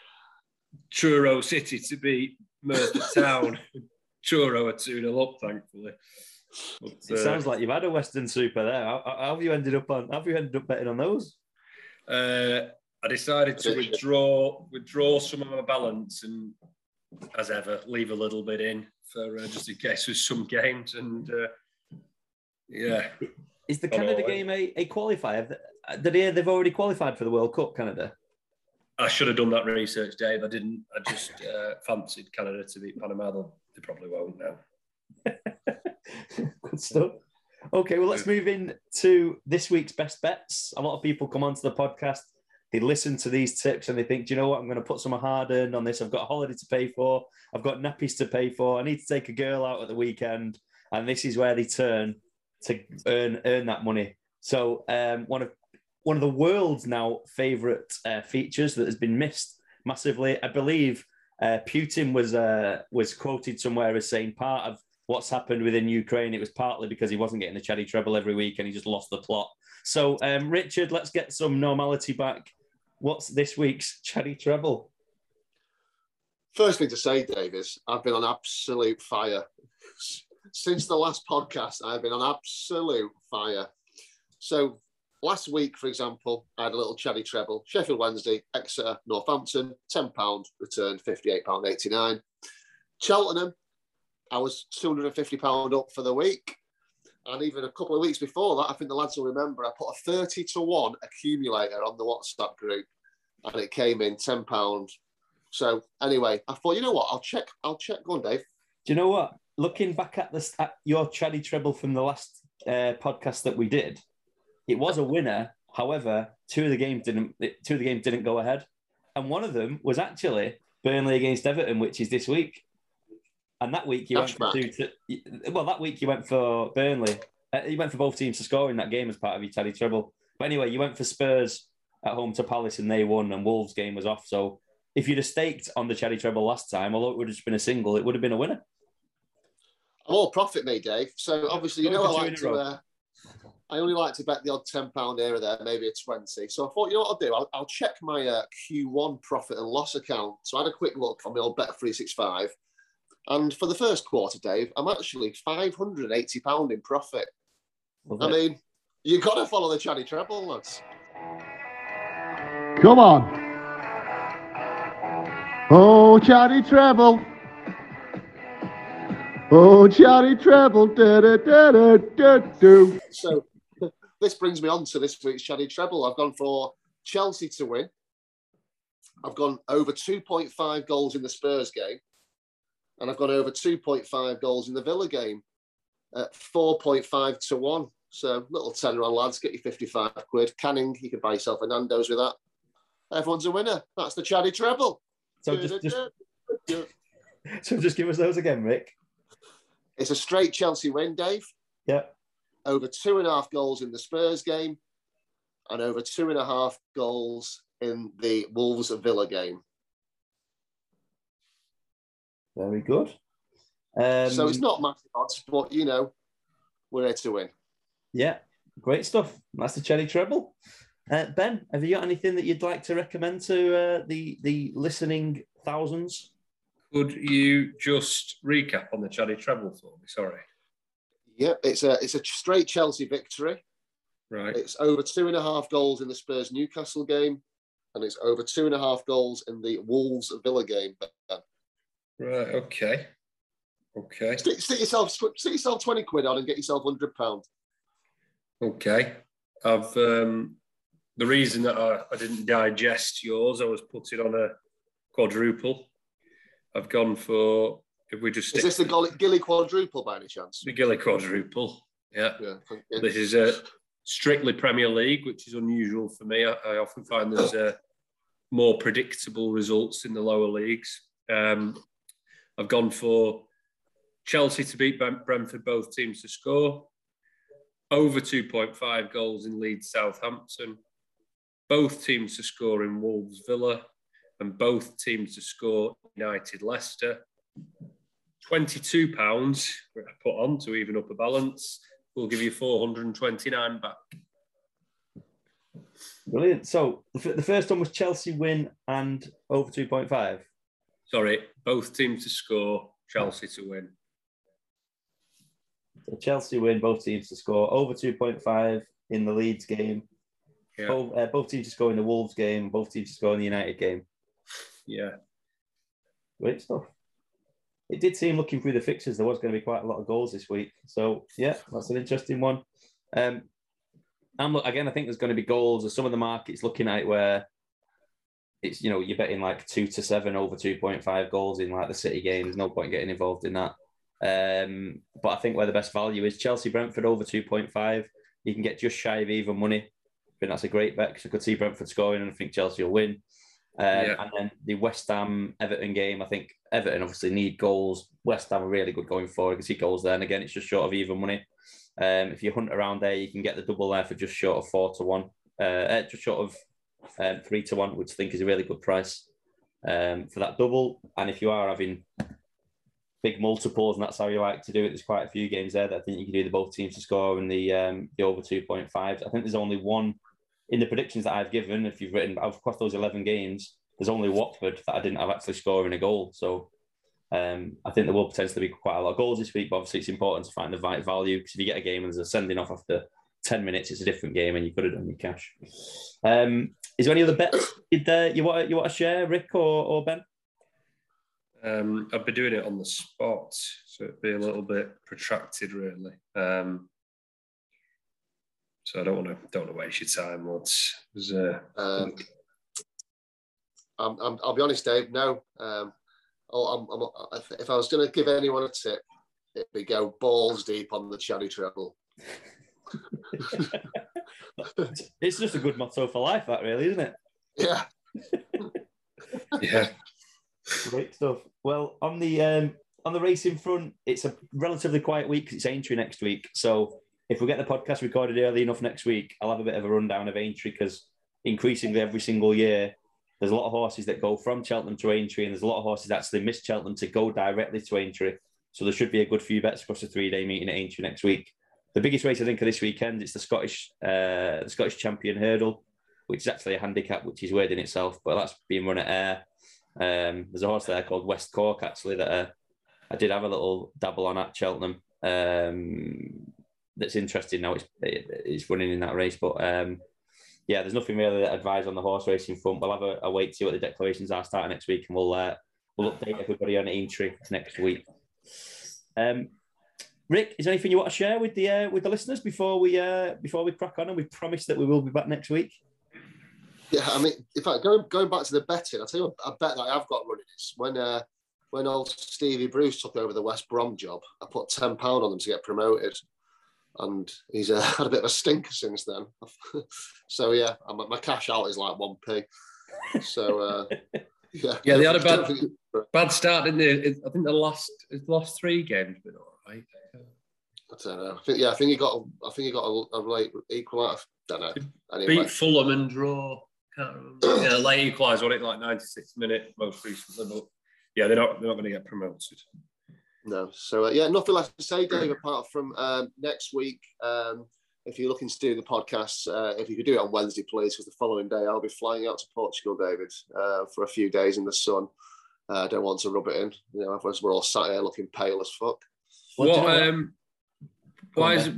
Truro City to beat Merthyr Town. Truro are two nil up, thankfully. But, it uh, sounds like you've had a Western Super there. How, how have you ended up on? How have you ended up betting on those? Uh, I decided to withdraw withdraw some of my balance and, as ever, leave a little bit in for uh, just in case with some games. And uh, yeah, is the Canada game a, a qualifier? Did they, they've already qualified for the World Cup, Canada? I should have done that research, Dave. I didn't. I just uh, fancied Canada to beat Panama. They probably won't now. Good stuff. Okay, well, let's move in to this week's best bets. A lot of people come onto the podcast, they listen to these tips and they think, do you know what? I'm going to put some hard earned on this. I've got a holiday to pay for. I've got nappies to pay for. I need to take a girl out at the weekend. And this is where they turn to earn earn that money. So um, one of one of the world's now favourite uh, features that has been missed massively. I believe uh, Putin was uh, was quoted somewhere as saying part of what's happened within Ukraine, it was partly because he wasn't getting the Chaddy Treble every week and he just lost the plot. So, um, Richard, let's get some normality back. What's this week's Chaddy Treble? First thing to say, Dave, is I've been on absolute fire. Since the last podcast, I've been on absolute fire. So last week, for example, I had a little Chaddy Treble. Sheffield Wednesday, Exeter, Northampton, ten pounds, returned fifty-eight pounds eighty-nine. Cheltenham, I was two hundred fifty pounds up for the week. And even a couple of weeks before that, I think the lads will remember, I put a thirty to one accumulator on the WhatsApp group and it came in ten pounds. So anyway, I thought, you know what, I'll check, I'll check. Go on, Dave. Do you know what? Looking back at this, at your Chaddy Treble from the last uh, podcast that we did, it was a winner. However, two of the games didn't, two of the games didn't go ahead. And one of them was actually Burnley against Everton, which is this week. And that week you That's went for two to, well, that week you went for Burnley. Uh, you went for both teams to score in that game as part of your Chaddy Treble. But anyway, you went for Spurs at home to Palace and they won, and Wolves' game was off. So if you'd have staked on the Chaddy Treble last time, although it would have just been a single, it would have been a winner. I'm all profit, me, Dave. So obviously, you know, I like to. Uh, I only like to bet the odd ten pound here or there, maybe a twenty. So I thought, you know what I'll do? I'll, I'll check my uh, Q one profit and loss account. So I had a quick look on my old Bet three sixty-five. And for the first quarter, Dave, I'm actually five hundred eighty pounds in profit. Love I it. mean, you've got to follow the Chaddy Treble, lads. Come on. Oh, Chaddy Treble. Oh, Chaddy Treble. Da, da, da, da, da, da. So this brings me on to this week's Chaddy Treble. I've gone for Chelsea to win. I've gone over two point five goals in the Spurs game. And I've gone over two point five goals in the Villa game at four point five to one. So little tenner on, lads. Get your fifty-five quid. Canning, you can buy yourself a Nando's with that. Everyone's a winner. That's the Chaddy Treble. So just, just, so just give us those again, Rick. It's a straight Chelsea win, Dave. Yeah. Over two and a half goals in the Spurs game and over two and a half goals in the Wolves Villa game. Very good. Um, so it's not massive odds, but, you know, we're here to win. Yeah, great stuff. That's the Chaddy Treble. Uh, Ben, have you got anything that you'd like to recommend to uh, the, the listening thousands? Could you just recap on the Chaddy Treble for me? Sorry. Yeah, it's a, it's a straight Chelsea victory. Right. It's over two and a half goals in the Spurs Newcastle game, and it's over two and a half goals in the Wolves Villa game. Right, okay. Okay. Stick, stick, yourself, stick yourself twenty quid on and get yourself one hundred pounds. Okay. I've um, the reason that I, I didn't digest yours, I was putting on a quadruple. I've gone for, if we just... Is this the Gilly, Gilly quadruple by any chance? The Gilly quadruple, yeah. Yeah. This is a strictly Premier League, which is unusual for me. I, I often find there's uh, more predictable results in the lower leagues. Um, I've gone for Chelsea to beat Brentford, both teams to score. Over two point five goals in Leeds Southampton. Both teams to score in Wolves Villa. And both teams to score United Leicester. twenty-two pounds put on to even up a balance. We'll give you four hundred twenty-nine back. Brilliant. So the first one was Chelsea win and over two point five. Sorry, both teams to score, Chelsea to win. So Chelsea win, both teams to score over two point five in the Leeds game. Yeah. Both, uh, both teams to score in the Wolves game, both teams to score in the United game. Yeah. Great stuff. It did seem, looking through the fixtures, there was going to be quite a lot of goals this week. So, yeah, that's an interesting one. Um, and look, again, I think there's going to be goals. There's some of the markets looking at it where it's, you know, you're betting like two to seven over two point five goals in like the City game. There's no point getting involved in that. Um, but I think where the best value is Chelsea Brentford over two point five. You can get just shy of even money. I think that's a great bet because I could see Brentford scoring and I think Chelsea will win. Um, yeah. And then the West Ham Everton game, I think Everton obviously need goals. West Ham are really good going forward. You can see goals there. And again, it's just short of even money. Um, if you hunt around there, you can get the double there for just short of four to one. Uh, just short of um, three to one, which I think is a really good price um, for that double. And if you are having big multiples and that's how you like to do it, there's quite a few games there that I think you can do the both teams to score and the um, the over two point five. I think there's only one in the predictions that I've given. If you've written, I've across those eleven games, there's only Watford that I didn't have actually scoring a goal. So um, I think there will potentially be quite a lot of goals this week, but obviously it's important to find the right value because if you get a game and there's a sending off after ten minutes, it's a different game and you could have done your cash. Um, is there any other bets did, uh, you want you want to share, Rick or, or Ben? Um, I've been doing it on the spot, so it'd be a little bit protracted, really. Um, so I don't want to don't want to waste your time. What's uh, um, I'm, I'm, I'll be honest, Dave. No, um, oh, I'm, I'm, if I was going to give anyone a tip, it'd be go balls deep on the Cherry treble. It's just a good motto for life, that really, isn't it? Yeah. Yeah. Great stuff. Well, on the um, on the racing front, it's a relatively quiet week because it's Aintree next week. So if we get the podcast recorded early enough next week, I'll have a bit of a rundown of Aintree because increasingly every single year, there's a lot of horses that go from Cheltenham to Aintree and there's a lot of horses that actually miss Cheltenham to go directly to Aintree. So there should be a good few bets across the three-day meeting at Aintree next week. The biggest race, I think, of this weekend, it's the Scottish uh, the Scottish Champion Hurdle, which is actually a handicap, which is weird in itself, but that's being run at Ayr. Um, there's a horse there called West Cork, actually, that uh, I did have a little dabble on at Cheltenham. Um, that's interesting now. It's, it, it's running in that race. But um, yeah, there's nothing really that I advise on the horse racing front. We'll have a, a wait to see what the declarations are starting next week and we'll uh, we'll update everybody on Aintree next week. Um, Rick, is there anything you want to share with the uh, with the listeners before we uh, before we crack on? And we promise that we will be back next week. Yeah, I mean, in fact, going going back to the betting, I'll tell you a bet that I have got running is when uh, when old Stevie Bruce took over the West Brom job, I put ten pounds on them to get promoted, and he's uh, had a bit of a stinker since then. So yeah, I'm, my cash out is like one p. So uh, yeah, yeah, they had a bad bad start, didn't they? I think the last the last three games been all right. I don't know. I think, yeah, I think he got. I think he got a, a late equal. I don't know. Anyway. Beat Fulham and draw. Can't remember. Yeah, late equalised, wasn't it? Like ninety-six minute most recently. But yeah, they're not they're not going to get promoted. No. So uh, yeah, nothing left to say, Dave. Apart from um, next week, um, if you're looking to do the podcast, uh, if you could do it on Wednesday, please, because the following day I'll be flying out to Portugal, David, uh, for a few days in the sun. Uh, I don't want to rub it in. You know, otherwise we're all sat here looking pale as fuck. What? what um, why is it?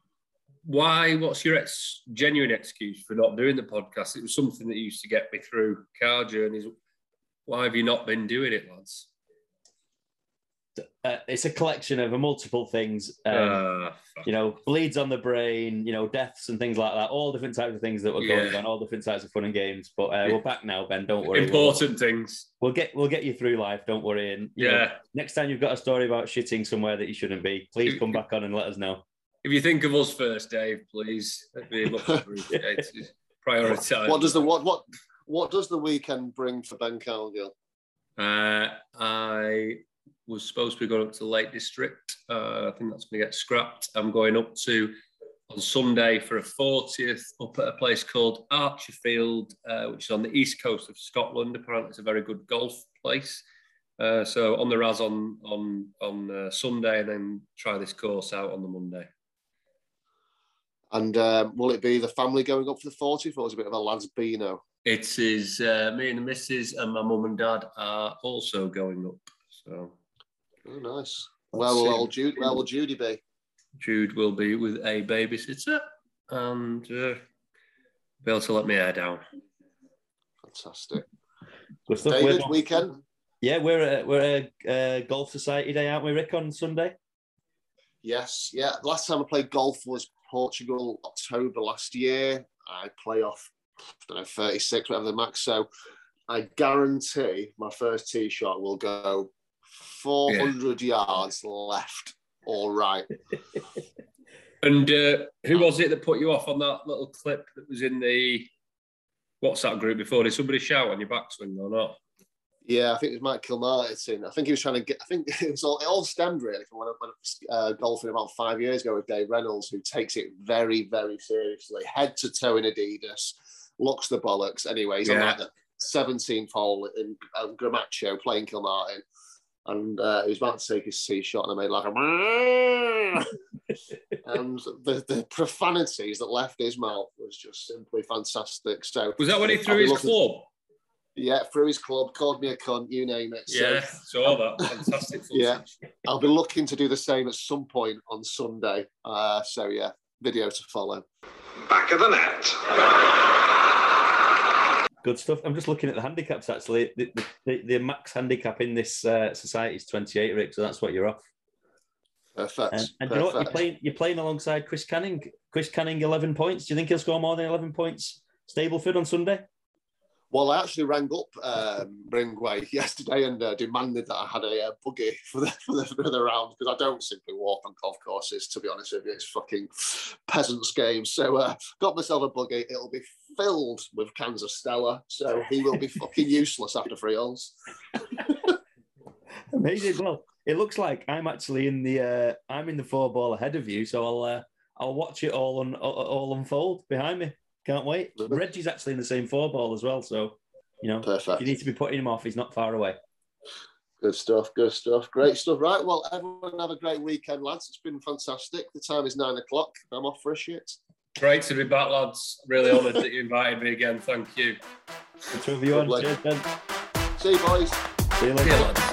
Why? What's your ex, genuine excuse for not doing the podcast? It was something that used to get me through car journeys. Why have you not been doing it, lads? uh, it's a collection of multiple things. Um, Uh, you know, bleeds on the brain, you know, deaths and things like that. All different types of things that were going Yeah. on. All different types of fun and games. But uh, we're back now, Ben. Don't worry. important We'll, things. we'll get we'll get you through life. Don't worry. And you know, Yeah. next time you've got a story about shitting somewhere that you shouldn't be, please come back on and let us know. If you think of us first, Dave, please. That'd be much appreciated. Prioritise. What does the what what what does the weekend bring for Ben Cargill? Uh, I was supposed to be going up to the Lake District. Uh, I think that's going to get scrapped. I'm going up to on Sunday for a fortieth up at a place called Archerfield, uh, which is on the east coast of Scotland. Apparently, it's a very good golf place. Uh, so on the Raz on on on uh, Sunday, and then try this course out on the Monday. And um, will it be the family going up for the fortieth, or is it a bit of a lads Beano? It is uh, me and the missus and my mum and dad are also going up. So, oh, nice. Where will old Jude? Where will Judy be? Jude will be with a babysitter and uh, be able to let me hair down. Fantastic. Good stuff. David, We're- weekend. Yeah, we're a, we're a uh, golf society day, aren't we, Rick, on Sunday? Yes, yeah. The last time I played golf was Portugal, October last year. I play off, I don't know, thirty-six, whatever the max. So I guarantee my first tee shot will go four hundred yeah. yards left or right. And uh, who was it that put you off on that little clip that was in the WhatsApp group before? Did somebody shout on your backswing or not? Yeah, I think it was Mike Kilmartin. I think he was trying to get, I think it was all, it all stemmed really from when I went uh, golfing about five years ago with Dave Reynolds, who takes it very, very seriously. Head to toe in Adidas, looks the bollocks. Anyway, he's yeah. on like the seventeenth hole in um, Gramacho playing Kilmartin. And uh, he was about to take his tee shot, and I made like a... and the, the profanities that left his mouth was just simply fantastic. So was that when he threw his looking... club? Yeah, through his club, called me a cunt, you name it. Yeah, so, saw that. Fantastic footage. Yeah, I'll be looking to do the same at some point on Sunday. Uh, so, yeah, video to follow. Back of the net. Good stuff. I'm just looking at the handicaps, actually. The, the, the max handicap in this uh, society is twenty-eight, Rick, so that's what you're off. Perfect. And, and Perfect. you know what? You're playing, you're playing alongside Chris Canning. Chris Canning, eleven points. Do you think he'll score more than eleven points Stableford on Sunday? Well, I actually rang up um, Ringway yesterday and uh, demanded that I had a uh, buggy for the, for the for the round, because I don't simply walk on golf courses, to be honest with you. It's fucking peasants' games. So uh, got myself a buggy. It'll be filled with cans of Stella, so he will be fucking useless after three holes. Amazing. Well, it looks like I'm actually in the uh, I'm in the four ball ahead of you, so I'll uh, I'll watch it all un- all unfold behind me. Can't wait. Reggie's actually in the same four ball as well, so you know, perfect. You need to be putting him off. He's not far away. Good stuff. Good stuff. Great stuff. Right. Well, everyone have a great weekend, lads. It's been fantastic. The time is nine o'clock. I'm off for a shit. Great to be back, lads. Really honoured that you invited me again. Thank you. Good to have you on. Cheers, Ben. See you, boys. See you later. See you, lads.